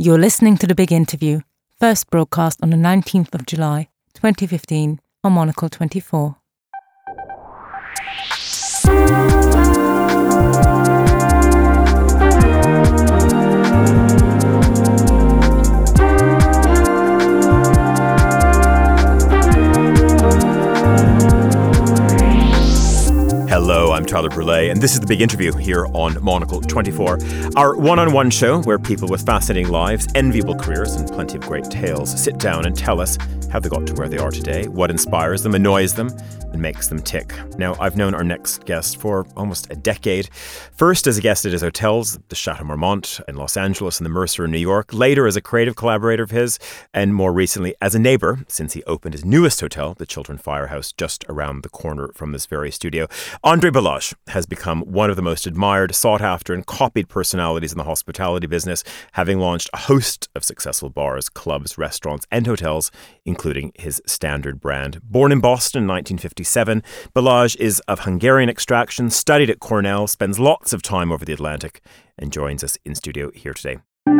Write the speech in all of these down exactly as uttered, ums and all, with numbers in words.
You're listening to The Big Interview, first broadcast on the nineteenth of July, twenty fifteen, on Monocle twenty-four. Hello, I'm Tyler Brûlé, and this is The Big Interview here on Monocle twenty-four, our one-on-one show where people with fascinating lives, enviable careers, and plenty of great tales sit down and tell us how they got to where they are today, what inspires them, annoys them, and makes them tick. Now, I've known our next guest for almost a decade. First as a guest at his hotels, the Chateau Marmont in Los Angeles and the Mercer in New York. Later as a creative collaborator of his, and more recently as a neighbor, since he opened his newest hotel, the Chiltern Firehouse, just around the corner from this very studio. André Balazs has become one of the most admired, sought after, and copied personalities in the hospitality business, having launched a host of successful bars, clubs, restaurants, and hotels, including his Standard brand. Born in Boston in nineteen fifty-seven, Balazs is of Hungarian extraction, studied at Cornell, spends lots of time over the Atlantic, and joins us in studio here today.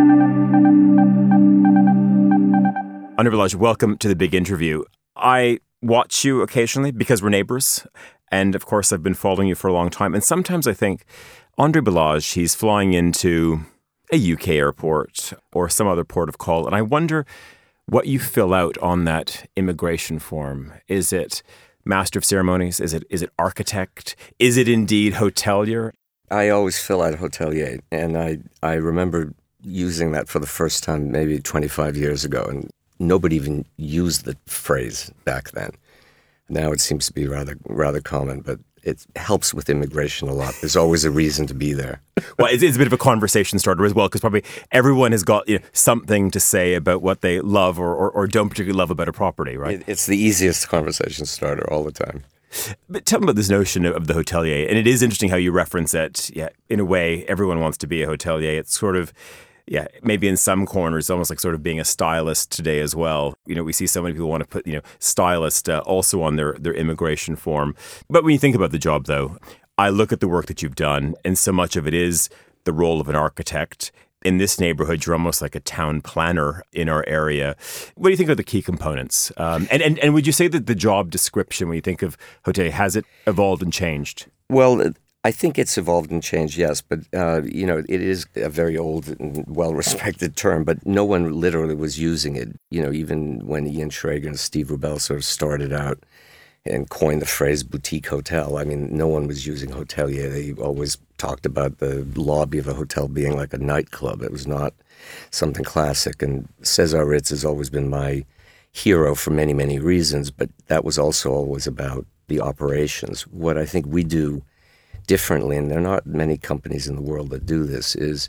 André Balazs, welcome to The Big Interview. I watch you occasionally because we're neighbors. And of course, I've been following you for a long time. And sometimes I think, André Balazs, he's flying into a U K airport or some other port of call. And I wonder what you fill out on that immigration form. Is it master of ceremonies? Is it is it architect? Is it indeed hotelier? I always fill out hotelier. And I, I remember using that for the first time maybe twenty-five years ago. And nobody even used the phrase back then. Now it seems to be rather rather common, but it helps with immigration a lot. There's always a reason to be there. Well, it's, it's a bit of a conversation starter as well, because probably everyone has got you know, something to say about what they love or, or, or don't particularly love about a property, right? It, it's the easiest conversation starter all the time. But tell me about this notion of the hotelier. And it is interesting how you reference it. Yeah, in a way, everyone wants to be a hotelier. It's sort of... Yeah, maybe in some corners, almost like sort of being a stylist today as well. You know, we see so many people want to put, you know, stylist uh, also on their, their immigration form. But when you think about the job, though, I look at the work that you've done, and so much of it is the role of an architect. In this neighborhood, you're almost like a town planner in our area. What do you think are the key components? Um, and, and, and would you say that the job description, when you think of hotelier, has it evolved and changed? Well, I think it's evolved and changed, yes, but, uh, you know, it is a very old and well-respected term, but no one literally was using it. You know, even when Ian Schrager and Steve Rubell sort of started out and coined the phrase boutique hotel, I mean, no one was using hotelier. They always talked about the lobby of a hotel being like a nightclub. It was not something classic, and Cesar Ritz has always been my hero for many, many reasons, but that was also always about the operations. What I think we do differently, and there are not many companies in the world that do this, is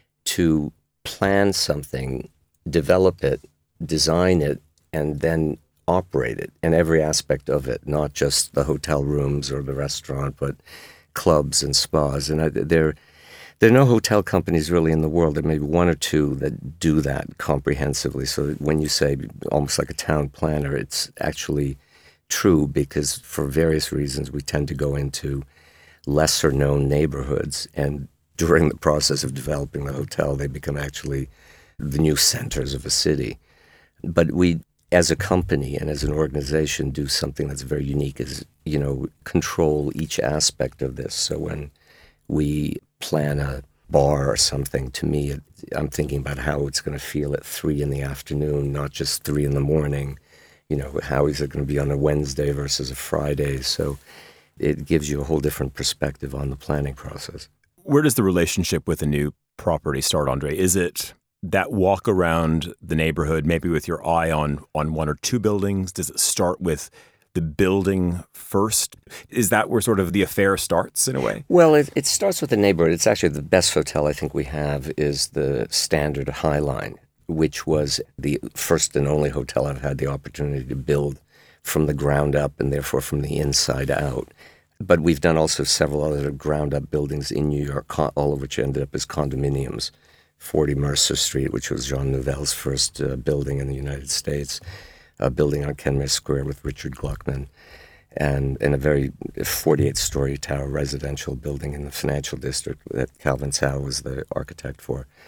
to plan something, develop it, design it, and then operate it in every aspect of it, not just the hotel rooms or the restaurant, but clubs and spas. And I, there, there are no hotel companies really in the world. There may be one or two that do that comprehensively. So that when you say almost like a town planner, it's actually true, because for various reasons we tend to go into lesser known neighborhoods, and during the process of developing the hotel, they become actually the new centers of a city. But we, as a company and as an organization, do something that's very unique, is, you know, control each aspect of this. So when we plan a bar or something, to me, it, I'm thinking about how it's going to feel at three in the afternoon, not just three in the morning. You know, how is it going to be on a Wednesday versus a Friday? So it gives you a whole different perspective on the planning process. Where does the relationship with a new property start, André? Is it that walk around the neighborhood, maybe with your eye on, on one or two buildings? Does it start with the building first? Is that where sort of the affair starts in a way? Well, it, it starts with the neighborhood. It's actually the best hotel I think we have is the Standard Highline, which was the first and only hotel I've had the opportunity to build from the ground up, and therefore from the inside out. But we've done also several other ground-up buildings in New York, all of which ended up as condominiums. forty Mercer Street, which was Jean Nouvel's first uh, building in the United States, a building on Kenmare Square with Richard Gluckman, and in a very forty-eight story tower residential building in the financial district that Calvin Tsao was the architect for.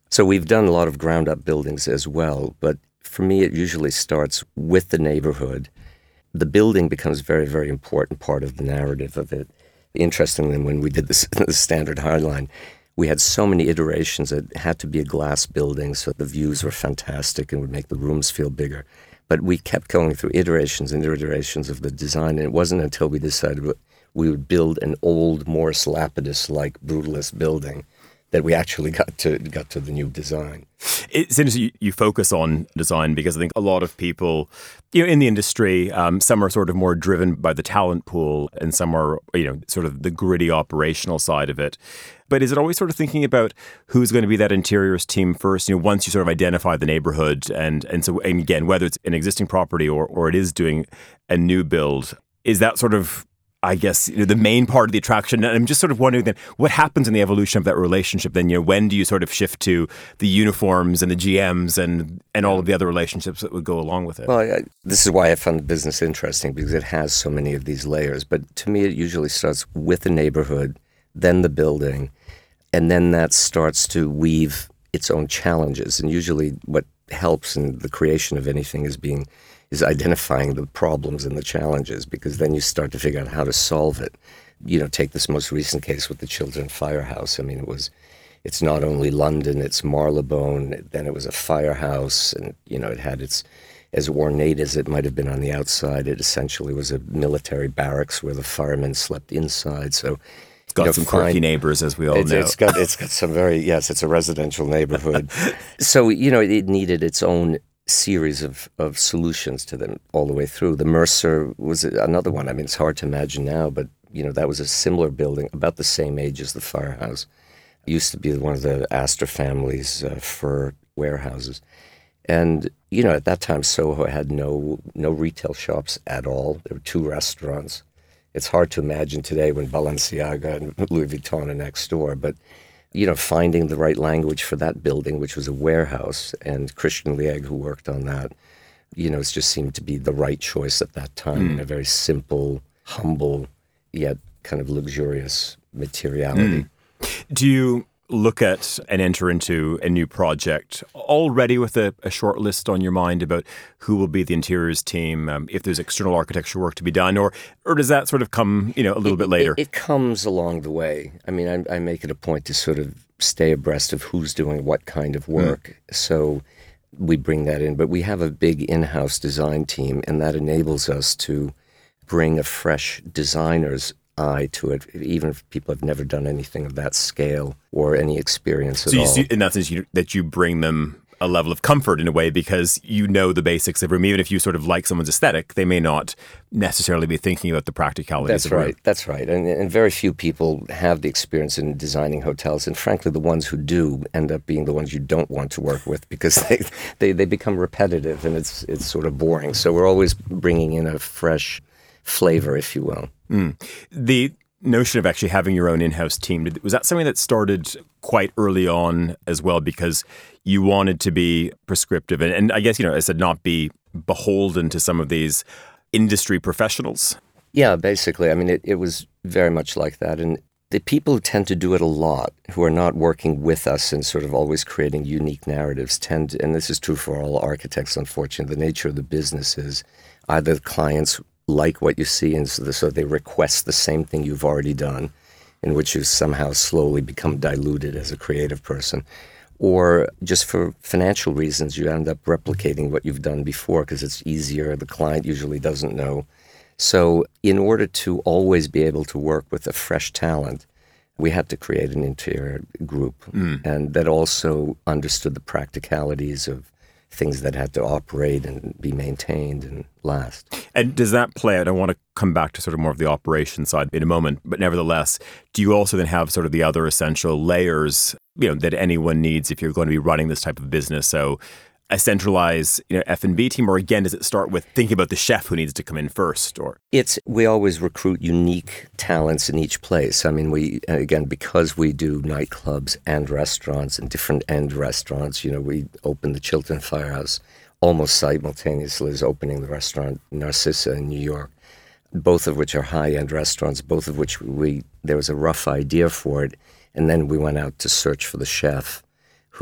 So we've done a lot of ground-up buildings as well, but for me it usually starts with the neighborhood. The building becomes a very, very important part of the narrative of it. Interestingly, when we did this, the Standard High Line, we had so many iterations. It had to be a glass building, so the views were fantastic and would make the rooms feel bigger. But we kept going through iterations and iterations of the design, and it wasn't until we decided we would build an old Morris Lapidus-like brutalist building that we actually got to got to the new design. It's interesting you, you focus on design because I think a lot of people, you know, in the industry, um, some are sort of more driven by the talent pool and some are, you know, sort of the gritty operational side of it. But is it always sort of thinking about who's going to be that interiors team first, you know, once you sort of identify the neighborhood and, and so, and again, whether it's an existing property or, or it is doing a new build, is that sort of, I guess, you know, the main part of the attraction? And I'm just sort of wondering then, what happens in the evolution of that relationship then? You know, when do you sort of shift to the uniforms and the G Ms and, and all of the other relationships that would go along with it? Well, I, this is why I found the business interesting, because it has so many of these layers. But to me, it usually starts with the neighborhood, then the building, and then that starts to weave its own challenges. And usually what helps in the creation of anything is being is identifying the problems and the challenges, because then you start to figure out how to solve it. You know, take this most recent case with the Chiltern Firehouse. I mean, it was, it's not only London, it's Marylebone, then it was a firehouse, and, you know, it had its, as ornate as it might have been on the outside, it essentially was a military barracks where the firemen slept inside, so... It's got you know, some fine, quirky neighbors, as we all it's, know. It's got, it's got some very, yes, it's a residential neighborhood. So, you know, it needed its own series of, of solutions to them all the way through. The Mercer was another one. I mean, it's hard to imagine now, but, you know, that was a similar building, about the same age as the firehouse. It used to be one of the Astor family's uh, fur warehouses. And, you know, at that time, Soho had no no retail shops at all. There were two restaurants. It's hard to imagine today when Balenciaga and Louis Vuitton are next door, but you know, finding the right language for that building, which was a warehouse, and Christian Lieg, who worked on that, you know, it just seemed to be the right choice at that time, mm. in a very simple, humble, yet kind of luxurious materiality. Mm. Do you look at and enter into a new project already with a, a short list on your mind about who will be the interiors team, um, if there's external architecture work to be done, or or does that sort of come, you know, a little it, bit later? It, it comes along the way. I mean, I, I make it a point to sort of stay abreast of who's doing what kind of work. Mm. So we bring that in, but we have a big in-house design team, and that enables us to bring a fresh designer's eye to it, even if people have never done anything of that scale or any experience at so you all. See, in that sense, you, that you bring them a level of comfort in a way, because you know the basics of room. Even if you sort of like someone's aesthetic, they may not necessarily be thinking about the practicalities That's of room. right. That's right. And, and very few people have the experience in designing hotels. And frankly, the ones who do end up being the ones you don't want to work with, because they, they, they become repetitive and it's it's sort of boring. So we're always bringing in a fresh flavor, if you will. Mm. The notion of actually having your own in-house team, was that something that started quite early on as well, because you wanted to be prescriptive and, and I guess, you know, as I said, not be beholden to some of these industry professionals? Yeah, basically. I mean, it, it was very much like that. And the people who tend to do it a lot, who are not working with us and sort of always creating unique narratives, tend to, and this is true for all architects, unfortunately, the nature of the business is either the clients like what you see, and so, so they request the same thing you've already done, in which you somehow slowly become diluted as a creative person. Or just for financial reasons, you end up replicating what you've done before because it's easier. The client usually doesn't know. So in order to always be able to work with a fresh talent, we had to create an interior group. Mm. And that also understood the practicalities of things that had to operate and be maintained and last. And does that play out? I want to come back to sort of more of the operation side in a moment, but nevertheless, do you also then have sort of the other essential layers, you know, that anyone needs if you're going to be running this type of business? So a centralized, you know, F and B team, or again, does it start with thinking about the chef who needs to come in first? Or it's we always recruit unique talents in each place. I mean, we again because we do nightclubs and restaurants and different end restaurants. You know, we opened the Chiltern Firehouse almost simultaneously as opening the restaurant Narcissa in New York, both of which are high-end restaurants. Both of which we there was a rough idea for it, and then we went out to search for the chef who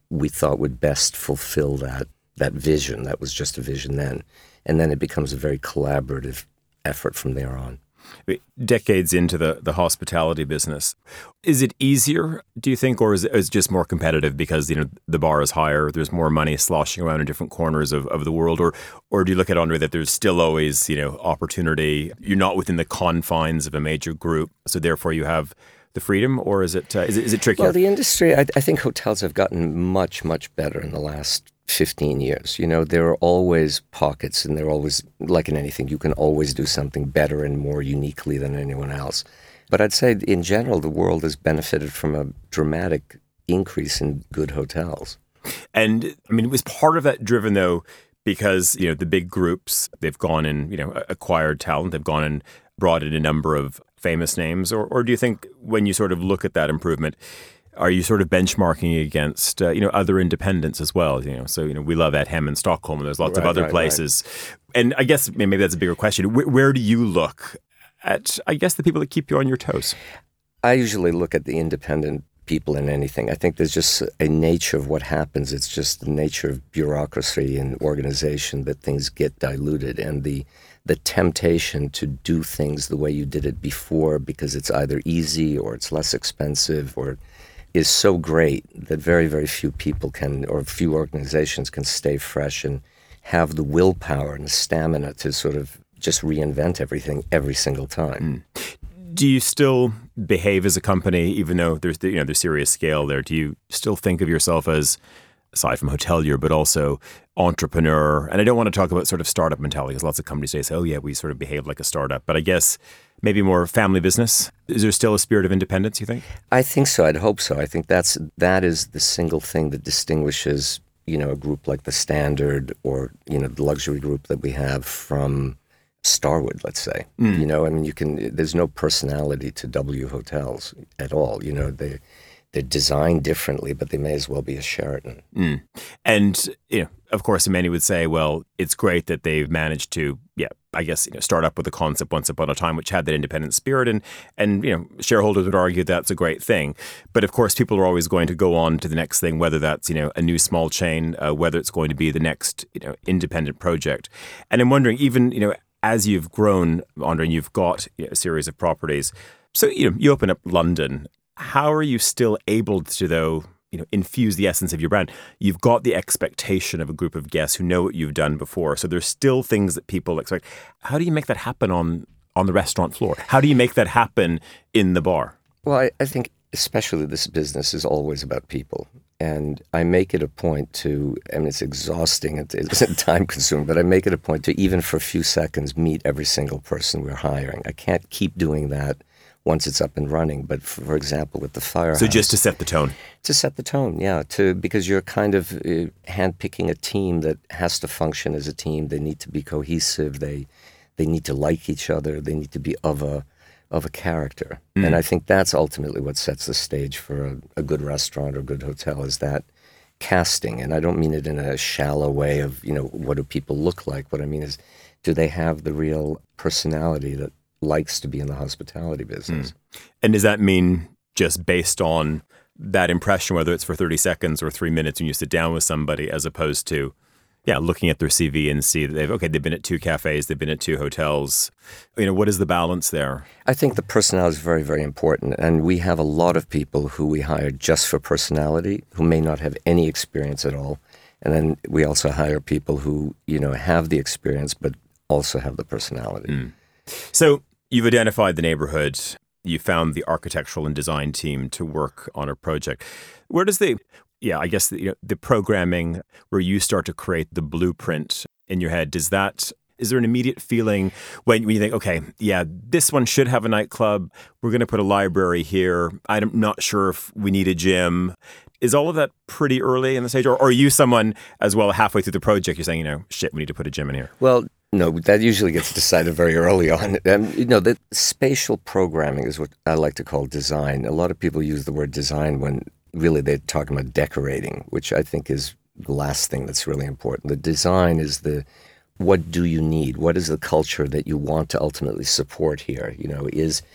we thought would best fulfill that that vision. That was just a vision then. And then it becomes a very collaborative effort from there on. Decades into the, the hospitality business, is it easier, do you think, or is it, is it just more competitive because, you know, the bar is higher, there's more money sloshing around in different corners of, of the world, or or do you look at, Andre, that there's still always, you know, opportunity, you're not within the confines of a major group, so therefore you have the freedom, or is it uh, is it, is it trickier? Well, the industry, I, I think hotels have gotten much, much better in the last fifteen years. You know, there are always pockets, and they're always, like in anything, you can always do something better and more uniquely than anyone else. But I'd say in general, the world has benefited from a dramatic increase in good hotels. And I mean, was part of that driven though, because, you know, the big groups, they've gone and, you know, acquired talent, they've gone and brought in a number of famous names, or, or do you think when you sort of look at that improvement, are you sort of benchmarking against, uh, you know, other independents as well? You know, so, you know, we love Ed Hem in Stockholm, and there's lots right, of other right, places. Right. And I guess maybe that's a bigger question. Where, where do you look at, I guess, the people that keep you on your toes? I usually look at the independent people in anything. I think there's just a nature of what happens. It's just the nature of bureaucracy and organization that things get diluted, and the the temptation to do things the way you did it before because it's either easy or it's less expensive or is so great that very, very few people can, or few organizations can stay fresh and have the willpower and the stamina to sort of just reinvent everything every single time. Mm. Do you still behave as a company, even though there's, you know, there's serious scale there? Do you still think of yourself as, aside from hotelier, but also entrepreneur? And I don't want to talk about sort of startup mentality, because lots of companies say, oh yeah, we sort of behave like a startup. But I guess maybe more family business. Is there still a spirit of independence, you think? I think so. I'd hope so. I think that's that is the single thing that distinguishes, you know, a group like the Standard or, you know, the luxury group that we have from Starwood, let's say. Mm. You know, I mean, you can. There's no personality to W Hotels at all. You know, they they're designed differently, but they may as well be a Sheraton. Mm. And, you know, of course, many would say, well, it's great that they've managed to, yeah, I guess, you know, start up with a concept once upon a time, which had that independent spirit. And, and, you know, shareholders would argue that's a great thing. But of course, people are always going to go on to the next thing, whether that's, you know, a new small chain, uh, whether it's going to be the next, you know, independent project. And I'm wondering, even, you know, as you've grown, Andre, and you've got, you know, a series of properties. So, you know, you open up London. How are you still able to, though, you know, infuse the essence of your brand? You've got the expectation of a group of guests who know what you've done before. So there's still things that people expect. How do you make that happen on, on the restaurant floor? How do you make that happen in the bar? Well, I, I think especially this business is always about people. And I make it a point to, I mean, it's exhausting, it's time consuming, but I make it a point to, even for a few seconds, meet every single person we're hiring. I can't keep doing that once it's up and running. But for, for example, with the Firehouse. So just to set the tone. To set the tone, yeah. To because you're kind of uh, handpicking a team that has to function as a team. They need to be cohesive. They they need to like each other. They need to be of a of a character. Mm. And I think that's ultimately what sets the stage for a, a good restaurant or a good hotel, is that casting. And I don't mean it in a shallow way of, you know, what do people look like? What I mean is, do they have the real personality that likes to be in the hospitality business? Mm. And does that mean just based on that impression, whether it's for thirty seconds or three minutes when you sit down with somebody, as opposed to, yeah, looking at their C V and see that they've, okay, they've been at two cafes, they've been at two hotels. You know, what is the balance there? I think the personality is very, very important. And we have a lot of people who we hire just for personality, who may not have any experience at all. And then we also hire people who, you know, have the experience, but also have the personality. Mm. So you've identified the neighborhood. You found the architectural and design team to work on a project. Where does the, yeah, I guess the, you know, the programming where you start to create the blueprint in your head, does that, is there an immediate feeling when, when you think, okay, yeah, this one should have a nightclub. We're going to put a library here. I'm not sure if we need a gym. Is all of that pretty early in the stage? Or, or are you someone as well halfway through the project, you're saying, you know, shit, we need to put a gym in here? Well, no, that usually gets decided very early on. Um, you know, the spatial programming is what I like to call design. A lot of people use the word design when really they're talking about decorating, which I think is the last thing that's really important. The design is the, what do you need? What is the culture that you want to ultimately support here? You know, is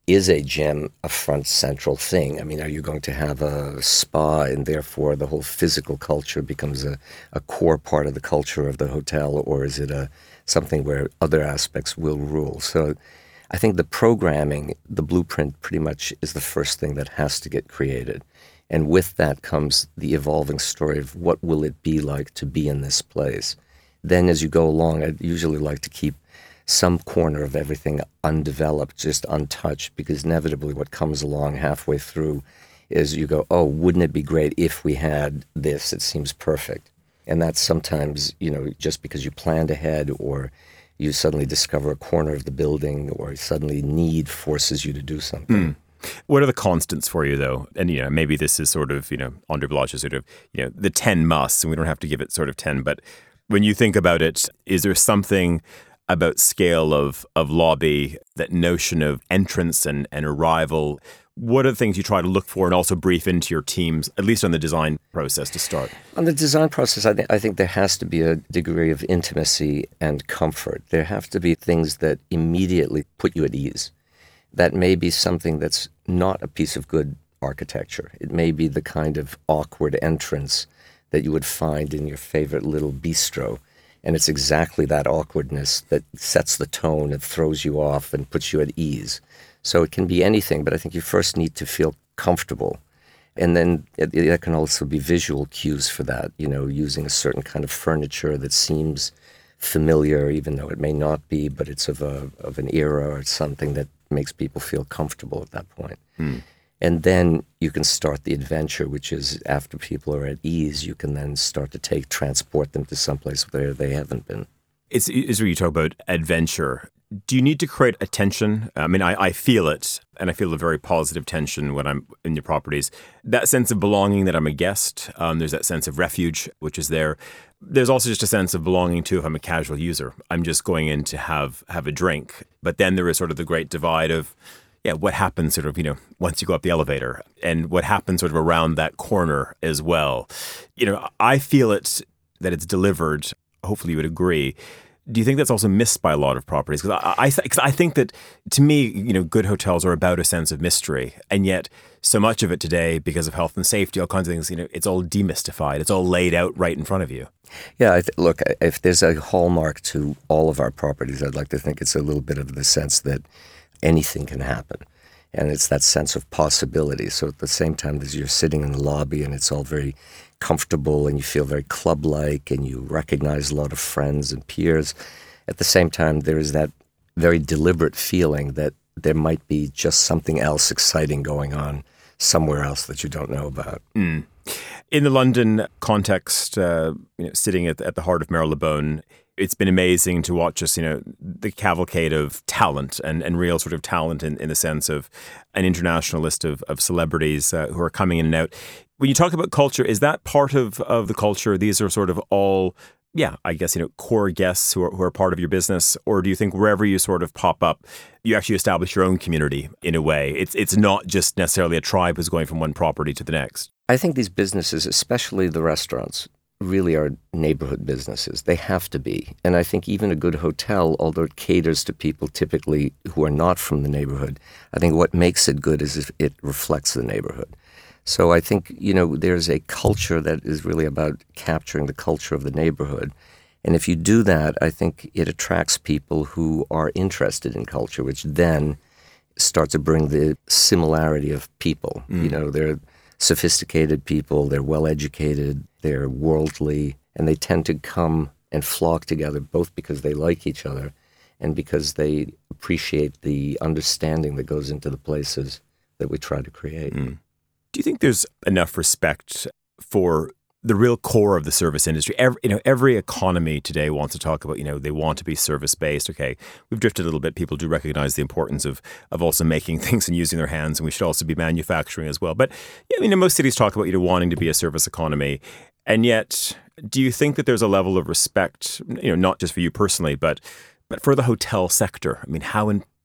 is a gym a front central thing? I mean, are you going to have a spa and therefore the whole physical culture becomes a, a core part of the culture of the hotel, or is it a something where other aspects will rule? So I think the programming, the blueprint pretty much is the first thing that has to get created. And with that comes the evolving story of what will it be like to be in this place. Then as you go along, I usually like to keep some corner of everything undeveloped, just untouched, because inevitably what comes along halfway through is you go, oh, wouldn't it be great if we had this? It seems perfect. And that's sometimes, you know, just because you planned ahead, or you suddenly discover a corner of the building, or suddenly need forces you to do something. Mm. What are the constants for you, though? And, you know, maybe this is sort of, you know, Andre Bloch's sort of, you know, the ten musts, and we don't have to give it sort of ten, but when you think about it, is there something about scale of of lobby, that notion of entrance and, and arrival? What are the things you try to look for and also brief into your teams, at least on the design process to start? On the design process, I, th- I think there has to be a degree of intimacy and comfort. There have to be things that immediately put you at ease. That may be something that's not a piece of good architecture. It may be the kind of awkward entrance that you would find in your favorite little bistro. And it's exactly that awkwardness that sets the tone and throws you off and puts you at ease. So it can be anything, but I think you first need to feel comfortable. And then it, it can also be visual cues for that, you know, using a certain kind of furniture that seems familiar, even though it may not be, but it's of a of an era or something that makes people feel comfortable at that point. Mm. And then you can start the adventure, which is after people are at ease, you can then start to take, transport them to someplace where they haven't been. It's, it's where you talk about adventure. Do you need to create a tension? I mean, I, I feel it, and I feel a very positive tension when I'm in your properties. That sense of belonging that I'm a guest. Um, there's that sense of refuge, which is there. There's also just a sense of belonging too if I'm a casual user. I'm just going in to have have a drink. But then there is sort of the great divide of, yeah, what happens sort of, you know, once you go up the elevator, and what happens sort of around that corner as well. You know, I feel it, that it's delivered. Hopefully you would agree. Do you think that's also missed by a lot of properties? Because I, I, th- I think that, to me, you know, good hotels are about a sense of mystery. And yet, so much of it today, because of health and safety, all kinds of things, you know, it's all demystified. It's all laid out right in front of you. Yeah, I th- look, if there's a hallmark to all of our properties, I'd like to think it's a little bit of the sense that anything can happen. And it's that sense of possibility. So at the same time as you're sitting in the lobby and it's all very comfortable and you feel very club-like and you recognize a lot of friends and peers, at the same time there is that very deliberate feeling that there might be just something else exciting going on somewhere else that you don't know about. Mm. In the London context, uh, you know, sitting at the, at the heart of Marylebone, it's been amazing to watch us, you know, the cavalcade of talent and, and real sort of talent in, in the sense of an international list of, of celebrities uh, who are coming in and out. When you talk about culture, is that part of, of the culture? These are sort of all, yeah, I guess, you know, core guests who are, who are part of your business? Or do you think wherever you sort of pop up, you actually establish your own community in a way? It's it's not just necessarily a tribe who's going from one property to the next. I think these businesses, especially the restaurants, really are neighborhood businesses. They have to be. And I think even a good hotel, although it caters to people typically who are not from the neighborhood, I think what makes it good is if it reflects the neighborhood. So I think, you know, there's a culture that is really about capturing the culture of the neighborhood. And if you do that, I think it attracts people who are interested in culture, which then starts to bring the similarity of people. Mm. You know, they're sophisticated people, they're well-educated, they're worldly, and they tend to come and flock together both because they like each other and because they appreciate the understanding that goes into the places that we try to create. Mm. Do you think there's enough respect for the real core of the service industry? Every, you know, every economy today wants to talk about, you know, they want to be service-based. Okay, we've drifted a little bit. People do recognize the importance of of also making things and using their hands, and we should also be manufacturing as well. But, yeah, I mean, most cities talk about, you know, wanting to be a service economy. And yet, do you think that there's a level of respect, you know, not just for you personally, but but for the hotel sector? I mean, how in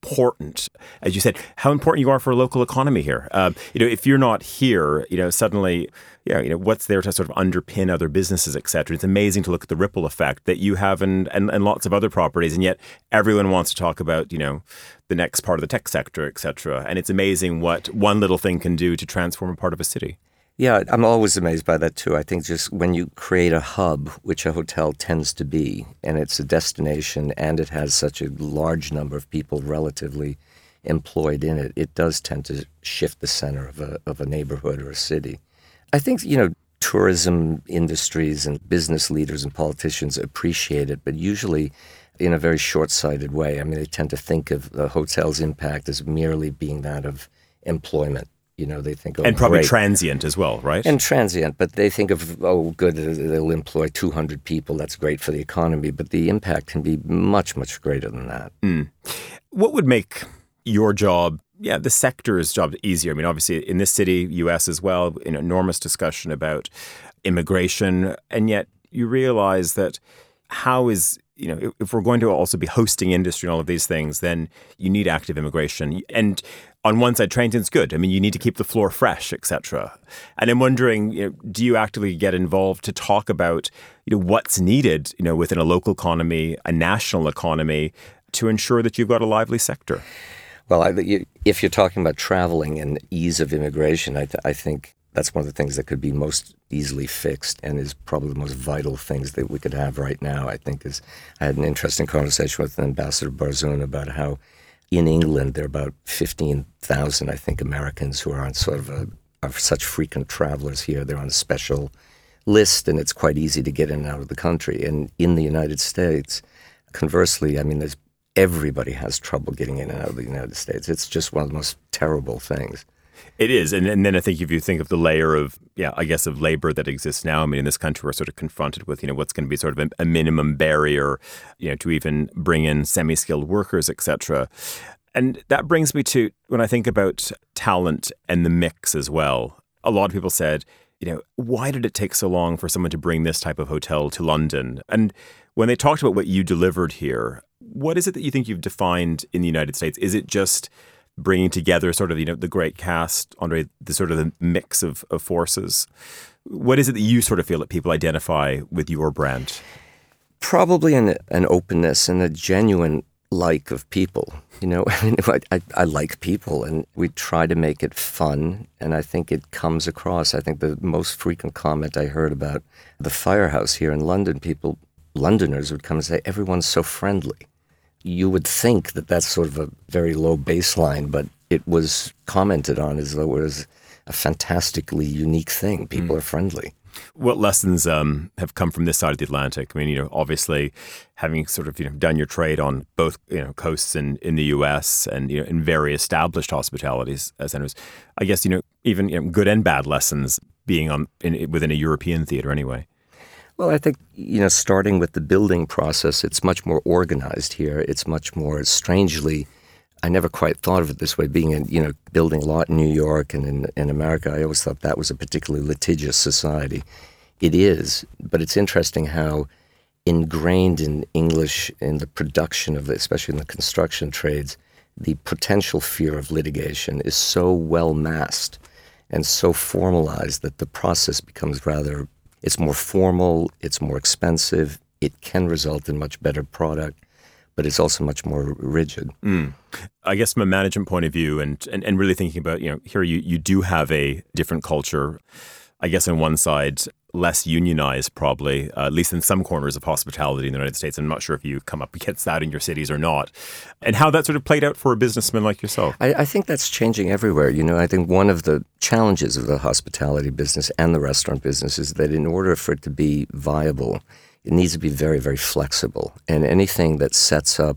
important, as you said, how important you are for a local economy here. Uh, you know, if you're not here, you know, suddenly, yeah, you know, what's there to sort of underpin other businesses, et cetera. It's amazing to look at the ripple effect that you have and, and, and lots of other properties. And yet everyone wants to talk about, you know, the next part of the tech sector, et cetera. And it's amazing what one little thing can do to transform a part of a city. Yeah, I'm always amazed by that too. I think just when you create a hub, which a hotel tends to be, and it's a destination and it has such a large number of people relatively employed in it, it does tend to shift the center of a of a neighborhood or a city. I think, you know, tourism industries and business leaders and politicians appreciate it, but usually in a very short-sighted way. I mean, they tend to think of the hotel's impact as merely being that of employment. You know, they think, oh, and probably great. transient as well, right? And transient, but they think of, oh, good, they'll employ two hundred people. That's great for the economy. But the impact can be much, much greater than that. Mm. What would make your job, yeah, the sector's job easier? I mean, obviously, in this city, U S as well, an enormous discussion about immigration. And yet you realize that how is, you know, if we're going to also be hosting industry and all of these things, then you need active immigration. And on one side, transient's good. I mean, you need to keep the floor fresh, et cetera. And I'm wondering, you know, do you actively get involved to talk about, you know, what's needed, you know, within a local economy, a national economy, to ensure that you've got a lively sector? Well, I, if you're talking about traveling and ease of immigration, I, th- I think that's one of the things that could be most easily fixed and is probably the most vital things that we could have right now, I think. is I had an interesting conversation with Ambassador Barzun about how in England there are about fifteen thousand, I think, Americans who are on sort of a, are such frequent travelers here. They're on a special list, and it's quite easy to get in and out of the country. And in the United States, conversely, I mean, there's everybody has trouble getting in and out of the United States. It's just one of the most terrible things. It is. And, and then I think if you think of the layer of, yeah, I guess of labor that exists now, I mean, in this country, we're sort of confronted with, you know, what's going to be sort of a, a minimum barrier, you know, to even bring in semi-skilled workers, et cetera. And that brings me to when I think about talent and the mix as well. A lot of people said, you know, why did it take so long for someone to bring this type of hotel to London? And when they talked about what you delivered here, what is it that you think you've defined in the United States? Is it just bringing together sort of, you know, the great cast, Andre, the sort of the mix of, of forces? What is it that you sort of feel that people identify with your brand? Probably an, an openness and a genuine like of people. You know, I mean, I, I, I like people, and we try to make it fun, and I think it comes across. I think the most frequent comment I heard about the Firehouse here in London, people, Londoners would come and say, everyone's so friendly. You would think that that's sort of a very low baseline, but it was commented on as though it was a fantastically unique thing. People mm. are friendly. What lessons um, have come from this side of the Atlantic? I mean, you know, obviously having sort of, you know, done your trade on both, you know, coasts in, in the U S and, you know, in very established hospitalities centers, I guess, you know, even you know, good and bad lessons being on in, within a European theater anyway. Well, I think, you know, starting with the building process, it's much more organized here. It's much more strangely, I never quite thought of it this way, being in, you know, building a lot in New York and in, in America. I always thought that was a particularly litigious society. It is, but it's interesting how ingrained in English, in the production of, especially in the construction trades, the potential fear of litigation is so well masked and so formalized that the process becomes rather, it's more formal, it's more expensive, it can result in much better product, but it's also much more rigid. Mm. I guess from a management point of view and, and, and really thinking about, you know, here you, you do have a different culture. I guess on one side, less unionized probably, uh, at least in some corners of hospitality in the United States. I'm not sure if you come up against that in your cities or not. And how that sort of played out for a businessman like yourself. I, I think that's changing everywhere. You know, I think one of the challenges of the hospitality business and the restaurant business is that in order for it to be viable, it needs to be very, very flexible. And anything that sets up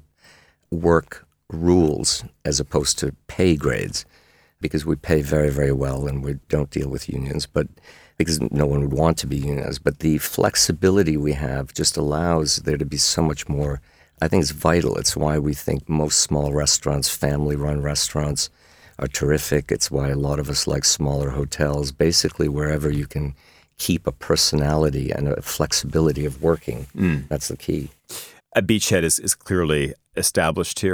work rules as opposed to pay grades, because we pay very, very well and we don't deal with unions, but because no one would want to be unionized. But the flexibility we have just allows there to be so much more. I think it's vital. It's why we think most small restaurants, family-run restaurants, are terrific. It's why a lot of us like smaller hotels. Basically, wherever you can keep a personality and a flexibility of working, mm. that's the key. A beachhead is, is clearly established here.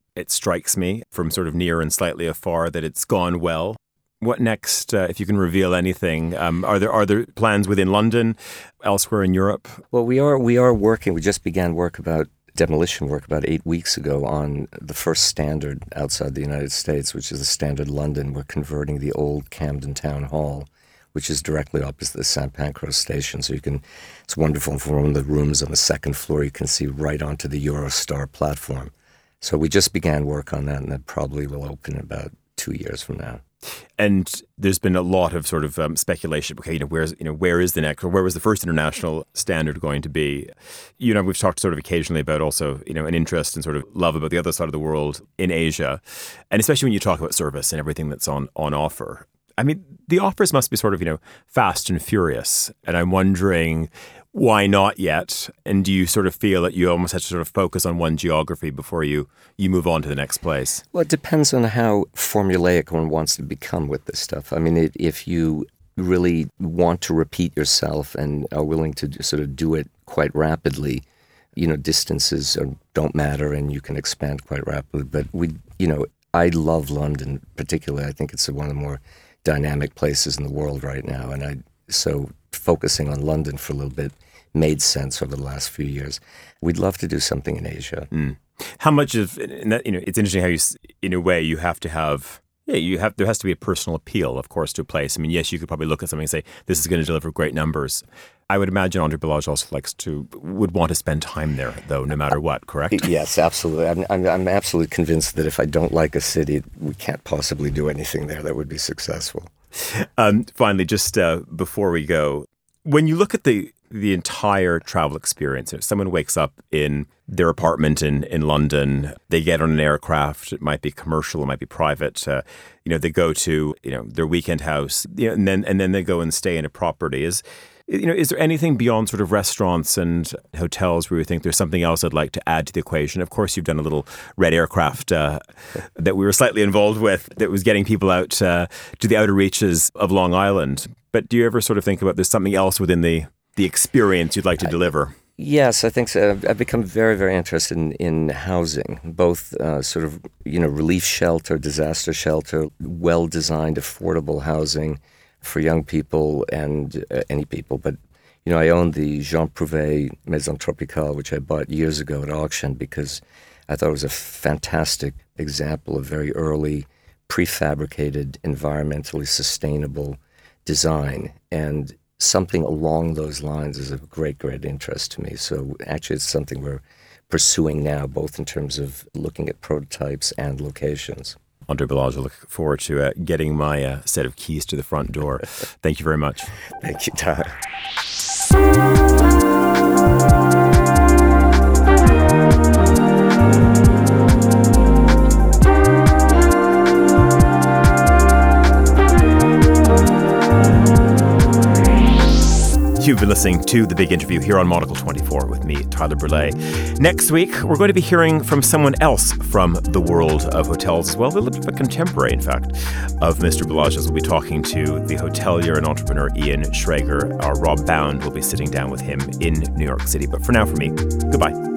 It strikes me from sort of near and slightly afar that it's gone well. What next, uh, if you can reveal anything? Um, are there are there plans within London, elsewhere in Europe? Well, we are we are working. We just began work about demolition work about eight weeks ago on the first standard outside the United States, which is the Standard London. We're converting the old Camden Town Hall, which is directly opposite the Saint Pancras station. So you can, it's wonderful. From one of the rooms on the second floor, you can see right onto the Eurostar platform. So we just began work on that, and that probably will open in about two years from now. And there's been a lot of sort of um, speculation. Okay, you know, where's you know where is the next, or where was the first international standard going to be? You know, we've talked sort of occasionally about also you know an interest and sort of love about the other side of the world in Asia, and especially when you talk about service and everything that's on on offer. I mean, the offers must be sort of you know fast and furious, and I'm wondering, why not yet? And do you sort of feel that you almost have to sort of focus on one geography before you, you move on to the next place? Well, it depends on how formulaic one wants to become with this stuff. I mean, it, if you really want to repeat yourself and are willing to sort of do it quite rapidly, you know, distances are, don't matter and you can expand quite rapidly. But we, you know, I love London particularly. I think it's one of the more dynamic places in the world right now. And I so focusing on London for a little bit made sense over the last few years. We'd love to do something in Asia. Mm. How much of, and that, you know, it's interesting how you, in a way, you have to have, yeah, you have, there has to be a personal appeal, of course, to a place. I mean, yes, you could probably look at something and say, this is going to deliver great numbers. I would imagine André Balázs also likes to, would want to spend time there, though, no matter what, correct? Yes, absolutely. I'm, I'm, I'm absolutely convinced that if I don't like a city, we can't possibly do anything there that would be successful. Um, finally, just uh, before we go, when you look at the the entire travel experience, if someone wakes up in their apartment in, in London, they get on an aircraft, it might be commercial, it might be private, uh, you know, they go to, you know, their weekend house, you know, and then and then they go and stay in a property. Is, you know, is there anything beyond sort of restaurants and hotels where you think there's something else I'd like to add to the equation? Of course, you've done a little red aircraft uh, that we were slightly involved with that was getting people out uh, to the outer reaches of Long Island. But do you ever sort of think about there's something else within the, the experience you'd like to deliver? Yes, I think so. I've become very, very interested in, in housing, both uh, sort of, you know, relief shelter, disaster shelter, well-designed, affordable housing for young people and uh, any people. But, you know, I own the Jean Prouvé Maison Tropicale, which I bought years ago at auction because I thought it was a fantastic example of very early, prefabricated, environmentally sustainable design. And something along those lines is of great, great interest to me. So actually it's something we're pursuing now, both in terms of looking at prototypes and locations. André Balázs, I look forward to uh, getting my uh, set of keys to the front door. Thank you very much. Thank you, Todd. You've been listening to The Big Interview here on Monocle twenty-four with me, Tyler Brûlé. Next week, we're going to be hearing from someone else from the world of hotels as well, a little bit of a contemporary, in fact, of Mister Balázs. We'll be talking to the hotelier and entrepreneur Ian Schrager. Our Rob Bound will be sitting down with him in New York City. But for now, for me, goodbye.